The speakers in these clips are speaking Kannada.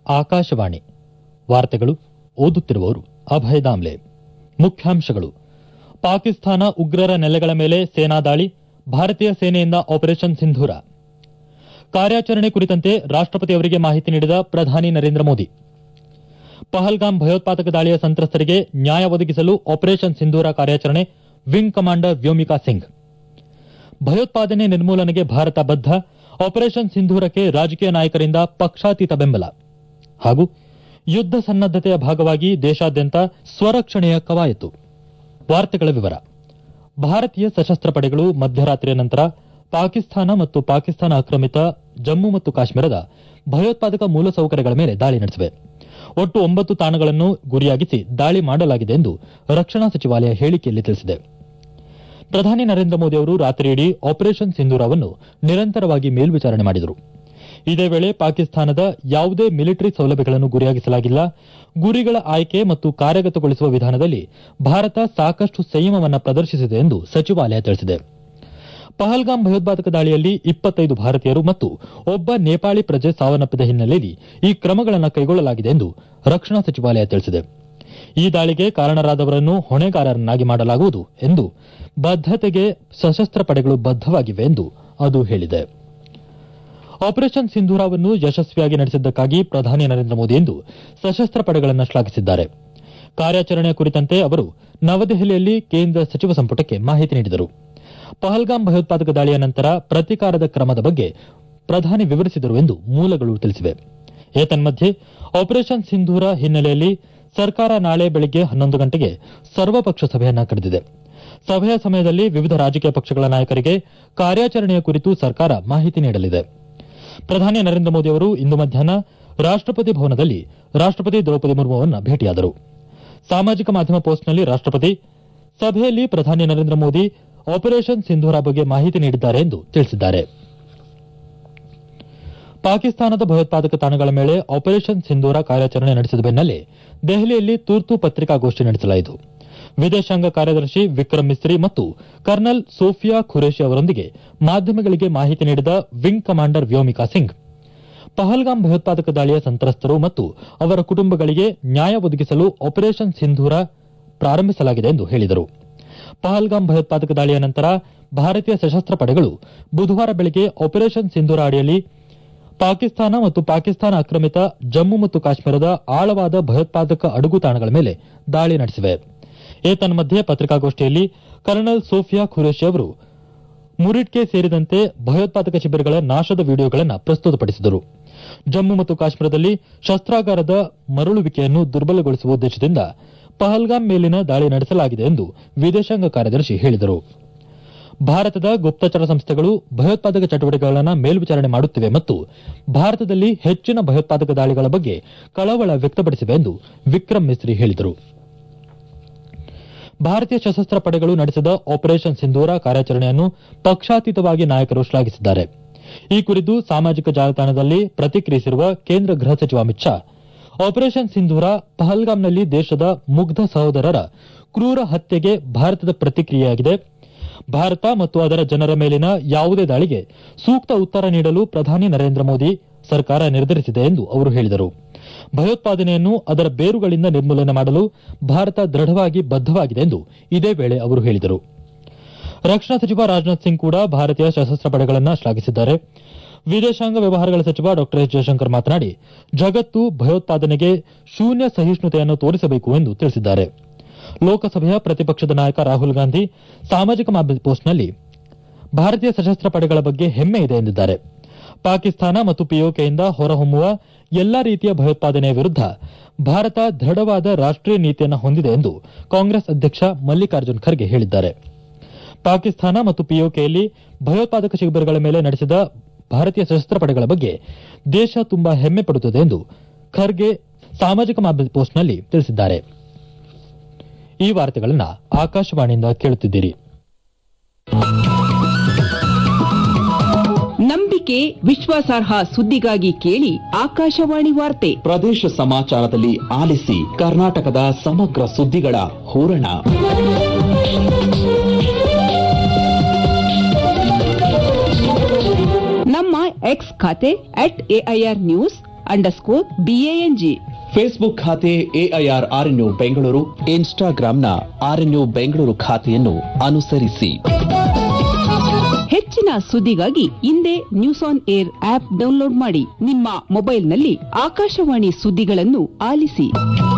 ಆಕಾಶವಾಣಿ ವಾರ್ತೆಗಳು ಓದುತ್ತಿರುವವರು ಅಭಯ ದಾಮ್ಲೆ. ಮುಖ್ಯಾಂಶಗಳು: ಪಾಕಿಸ್ತಾನ ಉಗ್ರರ ನೆಲೆಗಳ ಮೇಲೆ ಸೇನಾ ದಾಳಿ, ಭಾರತೀಯ ಸೇನೆಯಿಂದ ಆಪರೇಷನ್ ಸಿಂಧೂರ. ಕಾರ್ಯಾಚರಣೆ ಕುರಿತಂತೆ ರಾಷ್ಟಪತಿ ಅವರಿಗೆ ಮಾಹಿತಿ ನೀಡಿದ ಪ್ರಧಾನಿ ನರೇಂದ್ರ ಮೋದಿ. ಪಹಲ್ಗಾಮ್ ಭಯೋತ್ಪಾದಕ ದಾಳಿಯ ಸಂತ್ರಸ್ತರಿಗೆ ನ್ಯಾಯ ಒದಗಿಸಲು ಆಪರೇಷನ್ ಸಿಂಧೂರ ಕಾರ್ಯಾಚರಣೆ, ವಿಂಗ್ ಕಮಾಂಡರ್ ವ್ಯೋಮಿಕಾ ಸಿಂಗ್. ಭಯೋತ್ಪಾದನೆ ನಿರ್ಮೂಲನೆಗೆ ಭಾರತ ಬದ್ಧ, ಆಪರೇಷನ್ ಸಿಂಧೂರಕ್ಕೆ ರಾಜಕೀಯ ನಾಯಕರಿಂದ ಪಕ್ಷಾತೀತ ಬೆಂಬಲ. ಹಾಗೂ ಯುದ್ಧ ಸನ್ನದ್ದತೆಯ ಭಾಗವಾಗಿ ದೇಶಾದ್ಯಂತ ಸ್ವರಕ್ಷಣೆಯ ಕವಾಯತು. ವಾರ್ತೆಗಳ ವಿವರ. ಭಾರತೀಯ ಸಶಸ್ತ್ರ ಪಡೆಗಳು ಮಧ್ಯರಾತ್ರಿಯ ನಂತರ ಪಾಕಿಸ್ತಾನ ಮತ್ತು ಪಾಕಿಸ್ತಾನ ಆಕ್ರಮಿತ ಜಮ್ಮು ಮತ್ತು ಕಾಶ್ಮೀರದ ಭಯೋತ್ಪಾದಕ ಮೂಲಸೌಕರ್ಯಗಳ ಮೇಲೆ ದಾಳಿ ನಡೆಸಿವೆ. ಒಟ್ಟು 9 ತಾಣಗಳನ್ನು ಗುರಿಯಾಗಿಸಿ ದಾಳಿ ಮಾಡಲಾಗಿದೆ ಎಂದು ರಕ್ಷಣಾ ಸಚಿವಾಲಯ ಹೇಳಿಕೆಯಲ್ಲಿ ತಿಳಿಸಿದೆ. ಪ್ರಧಾನಿ ನರೇಂದ್ರ ಮೋದಿ ಅವರು ರಾತ್ರಿಯಿಡೀ ಆಪರೇಷನ್ ಸಿಂಧೂರವನ್ನು ನಿರಂತರವಾಗಿ ಮೇಲ್ವಿಚಾರಣೆ ಮಾಡಿದರು. ಇದೇ ವೇಳೆ ಪಾಕಿಸ್ತಾನದ ಯಾವುದೇ ಮಿಲಿಟರಿ ಸೌಲಭ್ಯಗಳನ್ನು ಗುರಿಯಾಗಿಸಲಾಗಿಲ್ಲ. ಗುರಿಗಳ ಆಯ್ಕೆ ಮತ್ತು ಕಾರ್ಯಗತಗೊಳಿಸುವ ವಿಧಾನದಲ್ಲಿ ಭಾರತ ಸಾಕಷ್ಟು ಸಂಯಮವನ್ನು ಪ್ರದರ್ಶಿಸಿದೆ ಎಂದು ಸಚಿವಾಲಯ ತಿಳಿಸಿದೆ. ಪಹಲ್ಗಾಮ್ ಭಯೋತ್ಪಾದಕ ದಾಳಿಯಲ್ಲಿ 25 ಭಾರತೀಯರು ಮತ್ತು ಒಬ್ಬ ನೇಪಾಳಿ ಪ್ರಜೆ ಸಾವನ್ನಪ್ಪಿದ ಹಿನ್ನೆಲೆಯಲ್ಲಿ ಈ ಕ್ರಮಗಳನ್ನು ಕೈಗೊಳ್ಳಲಾಗಿದೆ ಎಂದು ರಕ್ಷಣಾ ಸಚಿವಾಲಯ ತಿಳಿಸಿದೆ. ಈ ದಾಳಿಗೆ ಕಾರಣರಾದವರನ್ನು ಹೊಣೆಗಾರರನ್ನಾಗಿ ಮಾಡಲಾಗುವುದು ಎಂದು ಬದ್ದತೆಗೆ ಸಶಸ್ತ್ರ ಪಡೆಗಳು ಬದ್ದವಾಗಿವೆ ಎಂದು ಅದು ಹೇಳಿದೆ. ಆಪರೇಷನ್ ಸಿಂಧೂರವನ್ನು ಯಶಸ್ವಿಯಾಗಿ ನಡೆಸಿದ್ದಕ್ಕಾಗಿ ಪ್ರಧಾನಿ ನರೇಂದ್ರ ಮೋದಿ ಇಂದು ಸಶಸ್ತ್ರ ಪಡೆಗಳನ್ನು ಶ್ಲಾಘಿಸಿದ್ದಾರೆ. ಕಾರ್ಯಾಚರಣೆಯ ಕುರಿತಂತೆ ಅವರು ನವದೆಹಲಿಯಲ್ಲಿ ಕೇಂದ್ರ ಸಚಿವ ಸಂಪುಟಕ್ಕೆ ಮಾಹಿತಿ ನೀಡಿದರು. ಪಹಲ್ಗಾಮ್ ಭಯೋತ್ಪಾದಕ ದಾಳಿಯ ನಂತರ ಪ್ರತೀಕಾರದ ಕ್ರಮದ ಬಗ್ಗೆ ಪ್ರಧಾನಿ ವಿವರಿಸಿದರು ಎಂದು ಮೂಲಗಳು ತಿಳಿಸಿವೆ. ಏತನ್ಮಧ್ಯೆ ಆಪರೇಷನ್ ಸಿಂಧೂರ ಹಿನ್ನೆಲೆಯಲ್ಲಿ ಸರ್ಕಾರ ನಾಳೆ ಬೆಳಗ್ಗೆ 11 ಗಂಟೆಗೆ ಸರ್ವಪಕ್ಷ ಸಭೆಯನ್ನ ಕರೆದಿದೆ. ಸಭೆಯ ಸಮಯದಲ್ಲಿ ವಿವಿಧ ರಾಜಕೀಯ ಪಕ್ಷಗಳ ನಾಯಕರಿಗೆ ಕಾರ್ಯಾಚರಣೆಯ ಕುರಿತು ಸರ್ಕಾರ ಮಾಹಿತಿ ನೀಡಲಿದೆ. ಪ್ರಧಾನಿ ನರೇಂದ್ರ ಮೋದಿ ಅವರು ಇಂದು ಮಧ್ಯಾಹ್ನ ರಾಷ್ಟಪತಿ ಭವನದಲ್ಲಿ ರಾಷ್ಟಪತಿ ದ್ರೌಪದಿ ಮುರ್ಮು ಅವರನ್ನು ಭೇಟಿಯಾದರು. ಸಾಮಾಜಿಕ ಮಾಧ್ಯಮ ಪೋಸ್ಟ್ನಲ್ಲಿ ರಾಷ್ಟಪತಿ ಸಭೆಯಲ್ಲಿ ಪ್ರಧಾನಿ ನರೇಂದ್ರ ಮೋದಿ ಆಪರೇಷನ್ ಸಿಂಧೂರ ಬಗ್ಗೆ ಮಾಹಿತಿ ನೀಡಿದ್ದಾರೆ ಎಂದು ತಿಳಿಸಿದ್ದಾರೆ. ಪಾಕಿಸ್ತಾನದ ಭಯೋತ್ಪಾದಕ ತಾಣಗಳ ಮೇಲೆ ಆಪರೇಷನ್ ಸಿಂಧೂರ ಕಾರ್ಯಾಚರಣೆ ನಡೆಸಿದ ಬೆನ್ನಲ್ಲೇ ದೆಹಲಿಯಲ್ಲಿ ತುರ್ತು ಪತ್ರಿಕಾಗೋಷ್ಠಿ ನಡೆಸಲಾಯಿತು. ವಿದೇಶಾಂಗ ಕಾರ್ಯದರ್ಶಿ ವಿಕ್ರಮ್ ಮಿಸ್ರಿ ಮತ್ತು ಕರ್ನಲ್ ಸೋಫಿಯಾ ಖುರೇಶಿ ಅವರೊಂದಿಗೆ ಮಾಧ್ಯಮಗಳಿಗೆ ಮಾಹಿತಿ ನೀಡಿದ ವಿಂಗ್ ಕಮಾಂಡರ್ ವ್ಯೋಮಿಕಾ ಸಿಂಗ್, ಪಹಲ್ಗಾಮ್ ಭಯೋತ್ಪಾದಕ ದಾಳಿಯ ಸಂತ್ರಸ್ತರು ಮತ್ತು ಅವರ ಕುಟುಂಬಗಳಿಗೆ ನ್ಯಾಯ ಒದಗಿಸಲು ಆಪರೇಷನ್ ಸಿಂಧೂರ ಪ್ರಾರಂಭಿಸಲಾಗಿದೆ ಎಂದು ಹೇಳಿದರು. ಪಹಲ್ಗಾಮ್ ಭಯೋತ್ಪಾದಕ ದಾಳಿಯ ನಂತರ ಭಾರತೀಯ ಸಶಸ್ತ್ರ ಪಡೆಗಳು ಬುಧವಾರ ಬೆಳಗ್ಗೆ ಆಪರೇಷನ್ ಸಿಂಧೂರ ಅಡಿಯಲ್ಲಿ ಪಾಕಿಸ್ತಾನ ಮತ್ತು ಪಾಕಿಸ್ತಾನ ಆಕ್ರಮಿತ ಜಮ್ಮು ಮತ್ತು ಕಾಶ್ಮೀರದ ಆಳವಾದ ಭಯೋತ್ಪಾದಕ ಅಡಗುತಾಣಗಳ ಮೇಲೆ ದಾಳಿ ನಡೆಸಿವೆ. ಏತನ್ಮಧ್ಯೆ ಪತ್ರಿಕಾಗೋಷ್ಠಿಯಲ್ಲಿ ಕರ್ನಲ್ ಸೋಫಿಯಾ ಖುರೇಶಿ ಅವರು ಮುರಿಡ್ಕೆ ಸೇರಿದಂತೆ ಭಯೋತ್ಪಾದಕ ಶಿಬಿರಗಳ ನಾಶದ ವಿಡಿಯೋಗಳನ್ನು ಪ್ರಸ್ತುತಪಡಿಸಿದರು. ಜಮ್ಮು ಮತ್ತು ಕಾಶ್ಮೀರದಲ್ಲಿ ಶಸ್ತ್ರಾಗಾರದ ಮರಳುವಿಕೆಯನ್ನು ದುರ್ಬಲಗೊಳಿಸುವ ಉದ್ದೇಶದಿಂದ ಪಹಲ್ಗಾಮ್ ಮೇಲಿನ ದಾಳಿ ನಡೆಸಲಾಗಿದೆ ಎಂದು ವಿದೇಶಾಂಗ ಕಾರ್ಯದರ್ಶಿ ಹೇಳಿದರು. ಭಾರತದ ಗುಪ್ತಚರ ಸಂಸ್ಥೆಗಳು ಭಯೋತ್ಪಾದಕ ಚಟುವಟಿಕೆಗಳನ್ನು ಮೇಲ್ವಿಚಾರಣೆ ಮಾಡುತ್ತಿವೆ ಮತ್ತು ಭಾರತದಲ್ಲಿ ಹೆಚ್ಚಿನ ಭಯೋತ್ಪಾದಕ ದಾಳಿಗಳ ಬಗ್ಗೆ ಕಳವಳ ವ್ಯಕ್ತಪಡಿಸಿವೆ ಎಂದು ವಿಕ್ರಮ್ ಮಿಸ್ರಿ ಹೇಳಿದರು. ಭಾರತೀಯ ಸಶಸ್ತ್ರ ಪಡೆಗಳು ನಡೆಸಿದ ಆಪರೇಷನ್ ಸಿಂಧೂರ ಕಾರ್ಯಾಚರಣೆಯನ್ನು ಪಕ್ಷಾತೀತವಾಗಿ ನಾಯಕರು ಶ್ಲಾಘಿಸಿದ್ದಾರೆ. ಈ ಕುರಿತು ಸಾಮಾಜಿಕ ಜಾಲತಾಣದಲ್ಲಿ ಪ್ರತಿಕ್ರಿಯಿಸಿರುವ ಕೇಂದ್ರ ಗೃಹ ಸಚಿವ ಅಮಿತ್ ಶಾ, ಆಪರೇಷನ್ ಸಿಂಧೂರ ಪಹಲ್ಗಾಮ್ನಲ್ಲಿ ದೇಶದ ಮುಗ್ಧ ಸಹೋದರರ ಕ್ರೂರ ಹತ್ಯೆಗೆ ಭಾರತದ ಪ್ರತಿಕ್ರಿಯೆಯಾಗಿದೆ. ಭಾರತ ಮತ್ತು ಅದರ ಜನರ ಮೇಲಿನ ಯಾವುದೇ ದಾಳಿಗೆ ಸೂಕ್ತ ಉತ್ತರ ನೀಡಲು ಪ್ರಧಾನಿ ನರೇಂದ್ರ ಮೋದಿ ಸರ್ಕಾರ ನಿರ್ಧರಿಸಿದೆ ಎಂದು ಅವರು ಹೇಳಿದರು. ಭಯೋತ್ಪಾದನೆಯನ್ನು ಅದರ ಬೇರುಗಳಿಂದ ನಿರ್ಮೂಲನೆ ಮಾಡಲು ಭಾರತ ದೃಢವಾಗಿ ಬದ್ದವಾಗಿದೆ ಎಂದು ಇದೇ ವೇಳೆ ಅವರು ಹೇಳಿದರು. ರಕ್ಷಣಾ ಸಚಿವ ರಾಜನಾಥ್ ಸಿಂಗ್ ಕೂಡ ಭಾರತೀಯ ಸಶಸ್ತ್ರ ಪಡೆಗಳನ್ನು ಶ್ಲಾಘಿಸಿದ್ದಾರೆ. ವಿದೇಶಾಂಗ ವ್ಯವಹಾರಗಳ ಸಚಿವ ಡಾ ಎಸ್ ಜಯಶಂಕರ್ ಮಾತನಾಡಿ, ಜಗತ್ತು ಭಯೋತ್ಪಾದನೆಗೆ ಶೂನ್ಯ ಸಹಿಷ್ಣುತೆಯನ್ನು ತೋರಿಸಬೇಕು ಎಂದು ತಿಳಿಸಿದ್ದಾರೆ. ಲೋಕಸಭೆಯ ಪ್ರತಿಪಕ್ಷದ ನಾಯಕ ರಾಹುಲ್ ಗಾಂಧಿ ಸಾಮಾಜಿಕ ಮಾಧ್ಯಮ ಪೋಸ್ಟ್ನಲ್ಲಿ ಭಾರತೀಯ ಸಶಸ್ತ್ರ ಪಡೆಗಳ ಬಗ್ಗೆ ಹೆಮ್ಮೆ ಇದೆ ಎಂದಿದ್ದಾರೆ. ಪಾಕಿಸ್ತಾನ ಮತ್ತು ಪಿಒಕೆಯಿಂದ ಹೊರಹೊಮ್ಮುವ ಎಲ್ಲಾ ರೀತಿಯ ಭಯೋತ್ಪಾದನೆಯ ವಿರುದ್ಧ ಭಾರತ ದೃಢವಾದ ರಾಷ್ಟೀಯ ನೀತಿಯನ್ನು ಹೊಂದಿದೆ ಎಂದು ಕಾಂಗ್ರೆಸ್ ಅಧ್ಯಕ್ಷ ಮಲ್ಲಿಕಾರ್ಜುನ್ ಖರ್ಗೆ ಹೇಳಿದ್ದಾರೆ. ಪಾಕಿಸ್ತಾನ ಮತ್ತು ಪಿಒಕೆಯಲ್ಲಿ ಭಯೋತ್ಪಾದಕ ಶಿಬಿರಗಳ ಮೇಲೆ ನಡೆಸಿದ ಭಾರತೀಯ ಸಶಸ್ತ್ರ ಪಡೆಗಳ ಬಗ್ಗೆ ದೇಶ ತುಂಬಾ ಹೆಮ್ಮೆ ಪಡುತ್ತದೆ ಎಂದು ಖರ್ಗೆ ಸಾಮಾಜಿಕ ಮಾಧ್ಯಮ ಪೋಸ್ಟ್ನಲ್ಲಿ ತಿಳಿಸಿದ್ದಾರೆ. ಈ ವಾರ್ತೆಗಳನ್ನು ಆಕಾಶವಾಣಿಯಿಂದ ಕೇಳುತ್ತಿದ್ದೀರಿ. ನಂಬಿಕೆ, ವಿಶ್ವಾಸಾರ್ಹ ಸುದ್ದಿಗಾಗಿ ಕೇಳಿ ಆಕಾಶವಾಣಿ ವಾರ್ತೆ. ಪ್ರದೇಶ ಸಮಾಚಾರದಲ್ಲಿ ಆಲಿಸಿ ಕರ್ನಾಟಕದ ಸಮಗ್ರ ಸುದ್ದಿಗಳ ಹೂರಣ. ನಮ್ಮ ಎಕ್ಸ್ ಖಾತೆ @AIR ನ್ಯೂಸ್, BANG. ಫೇಸ್ಬುಕ್ ಖಾತೆ AIR RNU ಬೆಂಗಳೂರು, ಇನ್ಸ್ಟಾಗ್ರಾಂನ RNU ಬೆಂಗಳೂರು ಖಾತೆಯನ್ನು ಅನುಸರಿಸಿ. ಹೆಚ್ಚಿನ ಸುದ್ದಿಗಾಗಿ ಇಂದೇ news on air app download ಮಾಡಿ. ನಿಮ್ಮ ಮೊಬೈಲ್ನಲ್ಲಿ ಆಕಾಶವಾಣಿ ಸುದ್ದಿಗಳನ್ನು ಆಲಿಸಿ.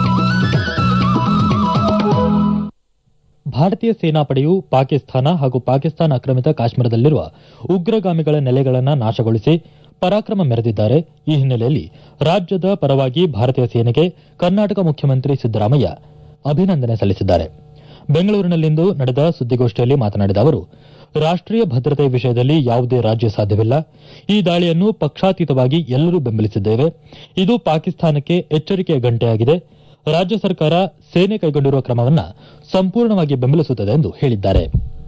ಭಾರತೀಯ ಸೇನಾಪಡೆಯು ಪಾಕಿಸ್ತಾನ ಹಾಗೂ ಪಾಕಿಸ್ತಾನ ಆಕ್ರಮಿತ ಕಾಶ್ಮೀರದಲ್ಲಿರುವ ಉಗ್ರಗಾಮಿಗಳ ನೆಲೆಗಳನ್ನು ನಾಶಗೊಳಿಸಿ ಪರಾಕ್ರಮ ಮೆರೆದಿದ್ದಾರೆ. ಈ ಹಿನ್ನೆಲೆಯಲ್ಲಿ ರಾಜ್ಯದ ಪರವಾಗಿ ಭಾರತೀಯ ಸೇನೆಗೆ ಕರ್ನಾಟಕ ಮುಖ್ಯಮಂತ್ರಿ ಸಿದ್ದರಾಮಯ್ಯ ಅಭಿನಂದನೆ ಸಲ್ಲಿಸಿದ್ದಾರೆ. ಬೆಂಗಳೂರಿನಲ್ಲಿಂದು ನಡೆದ ಸುದ್ದಿಗೋಷ್ಠಿಯಲ್ಲಿ ಮಾತನಾಡಿದ ಅವರು, ರಾಷ್ಟೀಯ ಭದ್ರತೆ ವಿಷಯದಲ್ಲಿ ಯಾವುದೇ ರಾಜ್ಯ ಸಾಧ್ಯವಿಲ್ಲ. ಈ ದಾಳಿಯನ್ನು ಪಕ್ಷಾತೀತವಾಗಿ ಎಲ್ಲರೂ ಬೆಂಬಲಿಸಿದ್ದೇವೆ. ಇದು ಪಾಕಿಸ್ತಾನಕ್ಕೆ ಎಚ್ಚರಿಕೆಯ ಗಂಟೆಯಾಗಿದೆ. ರಾಜ್ಯ ಸರ್ಕಾರ ಸೇನೆ ಕೈಗೊಂಡಿರುವ ಕ್ರಮವನ್ನು ಸಂಪೂರ್ಣವಾಗಿ ಬೆಂಬಲಿಸುತ್ತದೆ ಎಂದು ಹೇಳಿದ್ದಾರೆ.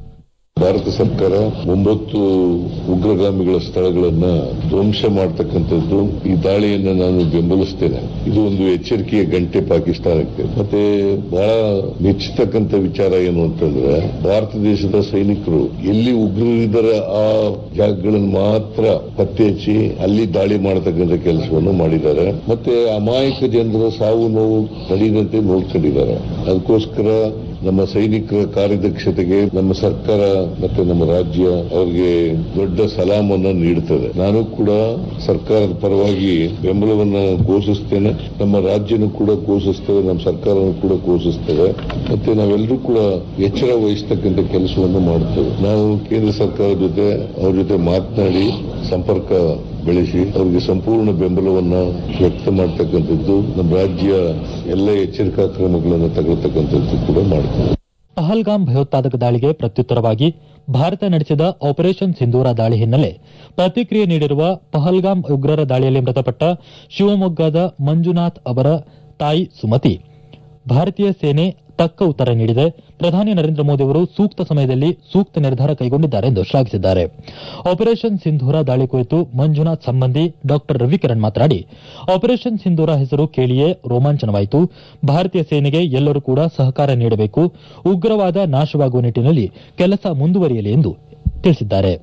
ಭಾರತ ಸರ್ಕಾರ 9 ಉಗ್ರಗಾಮಿಗಳ ಸ್ಥಳಗಳನ್ನ ಧ್ವಂಸ ಮಾಡತಕ್ಕಂಥದ್ದು, ಈ ದಾಳಿಯನ್ನ ನಾನು ಬೆಂಬಲಿಸ್ತೇನೆ. ಇದು ಒಂದು ಎಚ್ಚರಿಕೆಯ ಗಂಟೆ ಪಾಕಿಸ್ತಾನಕ್ಕೆ. ಮತ್ತೆ ಬಹಳ ಮೆಚ್ಚತಕ್ಕಂಥ ವಿಚಾರ ಏನು ಅಂತಂದ್ರೆ, ಭಾರತ ದೇಶದ ಸೈನಿಕರು ಎಲ್ಲಿ ಉಗ್ರರಿದ್ದಾರೆ ಆ ಜಾಗಗಳನ್ನು ಮಾತ್ರ ಪತ್ತೆ ಹಚ್ಚಿ ಅಲ್ಲಿ ದಾಳಿ ಮಾಡತಕ್ಕಂಥ ಕೆಲಸವನ್ನು ಮಾಡಿದ್ದಾರೆ. ಮತ್ತೆ ಅಮಾಯಕ ಜನರ ಸಾವು ನೋವು ತಡೆಯದಂತೆ ನೋಡ್ಕೊಂಡಿದ್ದಾರೆ. ಅದಕ್ಕೋಸ್ಕರ ನಮ್ಮ ಸೈನಿಕರ ಕಾರ್ಯದಕ್ಷತೆಗೆ ನಮ್ಮ ಸರ್ಕಾರ ಮತ್ತೆ ನಮ್ಮ ರಾಜ್ಯ ಅವರಿಗೆ ದೊಡ್ಡ ಸಲಾಮನ್ನು ನೀಡುತ್ತದೆ. ನಾನು ಕೂಡ ಸರ್ಕಾರದ ಪರವಾಗಿ ಬೆಂಬಲವನ್ನು ಘೋಷಿಸ್ತೇನೆ. ನಮ್ಮ ರಾಜ್ಯನೂ ಕೂಡ ಘೋಷಿಸ್ತೇವೆ, ನಮ್ಮ ಸರ್ಕಾರನೂ ಕೂಡ ಘೋಷಿಸ್ತೇವೆ. ಮತ್ತೆ ನಾವೆಲ್ಲರೂ ಕೂಡ ಎಚ್ಚರ ವಹಿಸತಕ್ಕಂಥ ಕೆಲಸವನ್ನು ಮಾಡುತ್ತೇವೆ. ನಾವು ಕೇಂದ್ರ ಸರ್ಕಾರದ ಜೊತೆ ಅವ್ರ ಜೊತೆ ಮಾತನಾಡಿ ಸಂಪರ್ಕ ಬೆಳೆಸಿ ಅವರಿಗೆ ಸಂಪೂರ್ಣ ಬೆಂಬಲವನ್ನ ವ್ಯಕ್ತ ಮಾಡತಕ್ಕಂಥದ್ದು, ನಮ್ಮ ರಾಜ್ಯ ಎಲ್ಲ ಎಚ್ಚರಿಕಾ ಕ್ರಮಗಳನ್ನು ತಗೊಳ್ತಕ್ಕಂಥದ್ದು ಕೂಡ ಮಾಡುತ್ತದೆ. ಪಹಲ್ಗಾಮ್ ಭಯೋತ್ಪಾದಕ ದಾಳಿಗೆ ಪ್ರತ್ಯುತ್ತರವಾಗಿ ಭಾರತ ನಡೆಸಿದ ಆಪರೇಷನ್ ಸಿಂಧೂರ ದಾಳಿ ಹಿನ್ನೆಲೆ ಪ್ರತಿಕ್ರಿಯೆ ನೀಡಿರುವ ಪಹಲ್ಗಾಮ್ ಉಗ್ರರ ದಾಳಿಯಲ್ಲಿ ಮೃತಪಟ್ಟ ಶಿವಮೊಗ್ಗದ ಮಂಜುನಾಥ್ ಅವರ ತಾಯಿ ಸುಮತಿ, ಭಾರತೀಯ ಸೇನೆ ತಕ್ಕ ಉತ್ತರ ನೀಡಿದೆ. ಪ್ರಧಾನಿ ನರೇಂದ್ರ ಮೋದಿ ಅವರು ಸೂಕ್ತ ಸಮಯದಲ್ಲಿ ಸೂಕ್ತ ನಿರ್ಧಾರ ಕೈಗೊಂಡಿದ್ದಾರೆ ಎಂದು ಶ್ಲಾಘಿಸಿದ್ದಾರೆ. ಆಪರೇಷನ್ ಸಿಂಧೂರ ದಾಳಿ ಕುರಿತು ಮಂಜುನಾಥ್ ಸಂಬಂಧಿ ಡಾ ರವಿಕಿರಣ್ ಮಾತನಾಡಿ, ಆಪರೇಷನ್ ಸಿಂಧೂರ ಹೆಸರು ಕೇಳಿಯೇ ರೋಮಾಂಚನವಾಯಿತು. ಭಾರತೀಯ ಸೇನೆಗೆ ಎಲ್ಲರೂ ಕೂಡ ಸಹಕಾರ ನೀಡಬೇಕು. ಉಗ್ರವಾದ ನಾಶವಾಗುವ ನಿಟ್ಟಿನಲ್ಲಿ ಕೆಲಸ ಮುಂದುವರಿಯಲಿ ಎಂದು ತಿಳಿಸಿದ್ದಾರೆ.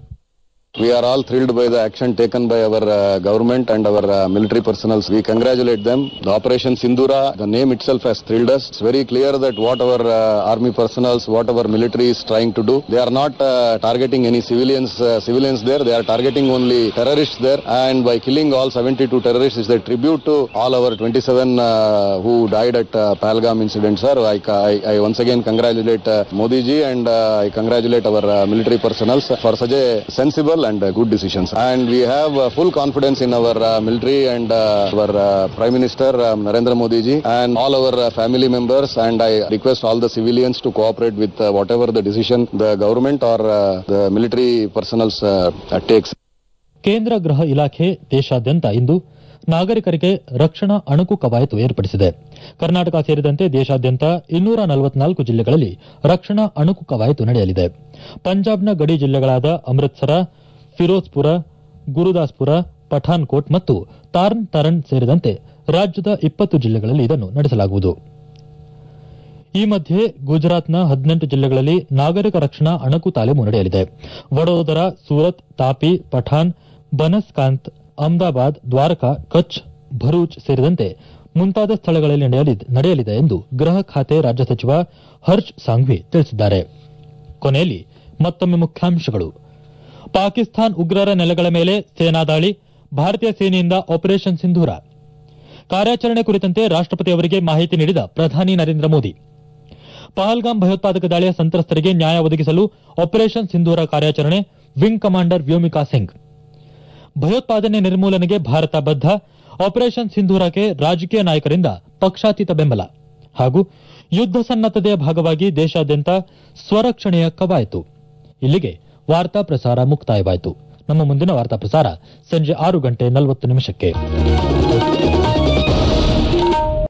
We are all thrilled by the action taken by our government and our military personnel. We congratulate them. The Operation Sindhura, the name itself has thrilled us. It's very clear that what our army personnel, what our military is trying to do, they are not targeting any civilians there. They are targeting only terrorists there. And by killing all 72 terrorists is a tribute to all our 27 who died at Pahalgam incident, sir. I once again congratulate Modi ji and I congratulate our military personnel for such a sensible and good decisions. And we have full confidence in our military and our Prime Minister Narendra Modi ji and all our family members, and I request all the civilians to cooperate with whatever the decision the government or the military personnel takes. ಕೇಂದ್ರ ಗೃಹ ಇಲಾಖೆ ದೇಶಾದ್ಯಂತ ಇಂದು ನಾಗರಿಕರಿಗೆ ರಕ್ಷಣಾ ಅಣುಕು ಕವಾಯತು ಏರ್ಪಡಿಸಿದೆ. ಕರ್ನಾಟಕ ಸೇರಿದಂತೆ ದೇಶಾದ್ಯಂತ 244 ಜಿಲ್ಲೆಗಳಲ್ಲಿ ರಕ್ಷಣಾ ಅಣುಕು ಕವಾಯತು ನಡೆಯಲಿದೆ. ಪಂಜಾಬ್ನ ಗಡಿ ಜಿಲ್ಲೆಗಳಾದ ಅಮೃತ್ಸರ, ಫಿರೋಜ್ಪುರ, ಗುರುದಾಸ್ಪುರ, ಪಠಾನ್ಕೋಟ್ ಮತ್ತು ತಾರ್ನ್ ತರಣ್ ಸೇರಿದಂತೆ ರಾಜ್ಯದ 20 ಜಿಲ್ಲೆಗಳಲ್ಲಿ ಇದನ್ನು ನಡೆಸಲಾಗುವುದು. ಈ ಮಧ್ಯೆ ಗುಜರಾತ್ನ 18 ಜಿಲ್ಲೆಗಳಲ್ಲಿ ನಾಗರಿಕ ರಕ್ಷಣಾ ಅಣುಕು ತಾಲೀಮು ನಡೆಯಲಿದೆ. ವಡೋದರ, ಸೂರತ್, ತಾಪಿ, ಪಠಾನ್, ಬನಸ್ಕಾಂತ್, ಅಹಮದಾಬಾದ್, ದ್ವಾರಕಾ, ಕಚ್, ಭರೂಚ್ ಸೇರಿದಂತೆ ಮುಂತಾದ ಸ್ಥಳಗಳಲ್ಲಿ ನಡೆಯಲಿದೆ ಎಂದು ಗೃಹ ಖಾತೆ ರಾಜ್ಯ ಸಚಿವ ಹರ್ಷ್ ಸಾಂಘ್ವಿ ತಿಳಿಸಿದ್ದಾರೆ. ಕೊನೆಯಲ್ಲಿ ಮತ್ತೊಮ್ಮೆ ಮುಖ್ಯಾಂಶಗಳು. ಪಾಕಿಸ್ತಾನ್ ಉಗ್ರರ ನೆಲೆಗಳ ಮೇಲೆ ಸೇನಾ ದಾಳಿ, ಭಾರತೀಯ ಸೇನೆಯಿಂದ ಆಪರೇಷನ್ ಸಿಂಧೂರ. ಕಾರ್ಯಾಚರಣೆ ಕುರಿತಂತೆ ರಾಷ್ಟಪತಿ ಅವರಿಗೆ ಮಾಹಿತಿ ನೀಡಿದ ಪ್ರಧಾನಿ ನರೇಂದ್ರ ಮೋದಿ. ಪಹಲ್ಗಾಮ್ ಭಯೋತ್ಪಾದಕ ದಾಳಿಯ ಸಂತ್ರಸ್ತರಿಗೆ ನ್ಯಾಯ ಒದಗಿಸಲು ಆಪರೇಷನ್ ಸಿಂಧೂರ ಕಾರ್ಯಾಚರಣೆ, ವಿಂಗ್ ಕಮಾಂಡರ್ ವ್ಯೋಮಿಕಾ ಸಿಂಗ್. ಭಯೋತ್ಪಾದನೆ ನಿರ್ಮೂಲನೆಗೆ ಭಾರತ ಬದ್ಧ, ಆಪರೇಷನ್ ಸಿಂಧೂರಕ್ಕೆ ರಾಜಕೀಯ ನಾಯಕರಿಂದ ಪಕ್ಷಾತೀತ ಬೆಂಬಲ. ಹಾಗೂ ಯುದ್ಧ ಸನ್ನದ್ದತೆಯ ಭಾಗವಾಗಿ ದೇಶಾದ್ಯಂತ ಸ್ವರಕ್ಷಣೆಯ ಕವಾಯತು. ಇಲ್ಲಿಗೆ ವಾರ್ತಾ ಪ್ರಸಾರ ಮುಕ್ತಾಯವಾಯಿತು. ನಮ್ಮ ಮುಂದಿನ ವಾರ್ತಾ ಪ್ರಸಾರ ಸಂಜೆ 6:40 ನಿಮಿಷಕ್ಕೆ.